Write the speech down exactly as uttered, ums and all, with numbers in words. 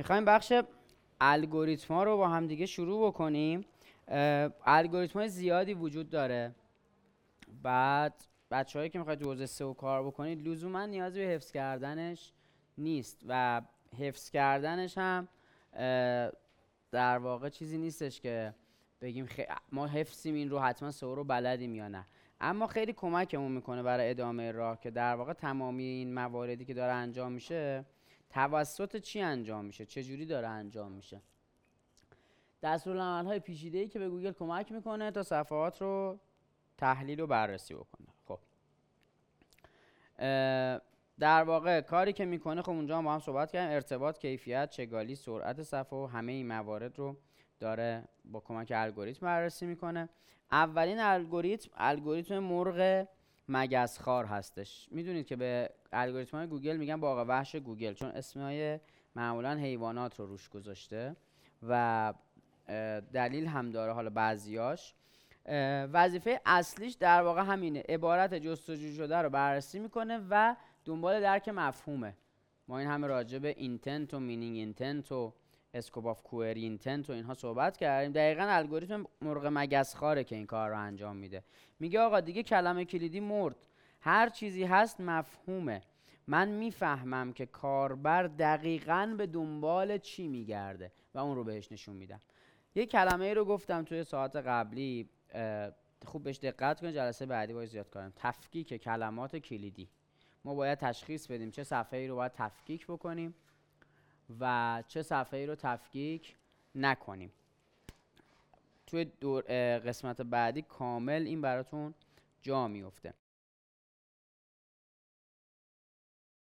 میخوایم بخش الگوریتم ها رو با هم دیگه شروع بکنیم. الگوریتم های زیادی وجود داره. بعد بچه‌هایی که میخواید تو حوزه سئو کار بکنید لزوما نیازی به حفظ کردنش نیست و حفظ کردنش هم در واقع چیزی نیستش که بگیم خی... ما حفظیم این رو حتما سئو رو بلدیم یا نه، اما خیلی کمکمون میکنه برای ادامه راه که در واقع تمامی این مواردی که داره انجام میشه توسط چی انجام میشه، چه جوری داره انجام میشه. دستورالعمل‌های پیچیده‌ای که به گوگل کمک میکنه تا صفحات رو تحلیل و بررسی بکنه. خب در واقع کاری که میکنه، خب اونجا هم با هم صحبت کردیم، ارتباط، کیفیت، چگالی، سرعت صفحه و همه این موارد رو داره با کمک الگوریتم بررسی میکنه. اولین الگوریتم الگوریتم مرغ مگسخوار هستش. میدونید که به الگوریتم های گوگل میگن باغ وحش گوگل، چون اسمهای معمولا حیوانات رو روش گذاشته و دلیل هم داره. حالا بعضیاش وظیفه اصلیش در واقع همینه، عبارت جستجو شده رو بررسی میکنه و دنبال درک مفهومه. ما این همه راجع به اینتنت و مینینگ اینتنت و اسکوپ آف کوئری اینتنت و اینها صحبت کردیم. دقیقاً الگوریتم مرغ مگسخواره که این کار رو انجام میده. میگه آقا دیگه کلمه کلیدی مرد، هر چیزی هست مفهومه، من میفهمم که کاربر دقیقاً به دنبال چی میگرده و اون رو بهش نشون میدم. یه کلمه ای رو گفتم توی ساعت قبلی، خوب بهش دقت کنید، جلسه بعدی باید زیاد کنم. تفکیک کلمات کلیدی. ما باید تشخیص بدیم چه صفحه ای رو باید تفکیک بکنیم و چه صفحه ای رو تفکیک نکنیم. توی دور قسمت بعدی کامل این براتون جا میفته.